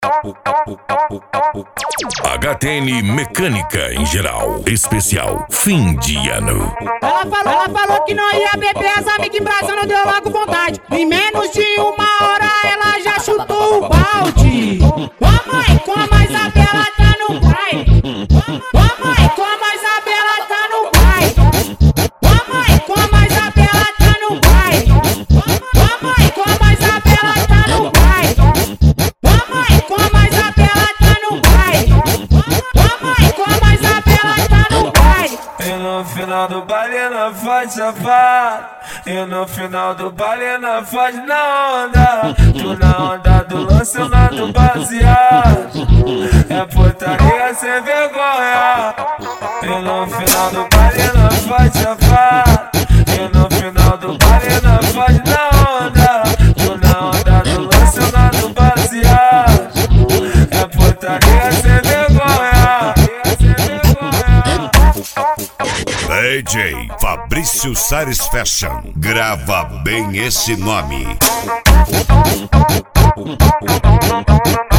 HTN Mecânica em geral, especial fim de ano. Ela falou que não ia beber, as amigas embrasando, deu logo vontade. Em menos de uma hora ela já chutou o balde. Mamãe, como a Isabela tá no baile. Mamãe, como a Isabela tá no baile. Mamãe, como a Isabela tá no baile. Mamãe, como a Isabela tá no baile. Mamãe, como a Isabela tá no baile. Mamãe, como a Isabela tá no baile. E no final do baile não faz safado. E no final do baile não faz na onda. Tu na onda do lançamento baseado. É putaria sem vergonha. E no final do baile não faz safado. E no final do baile não faz na onda. Tu na onda do lançamento baseado. É putaria sem vergonha. DJ Fabrício Sares Fashion, grava bem esse nome.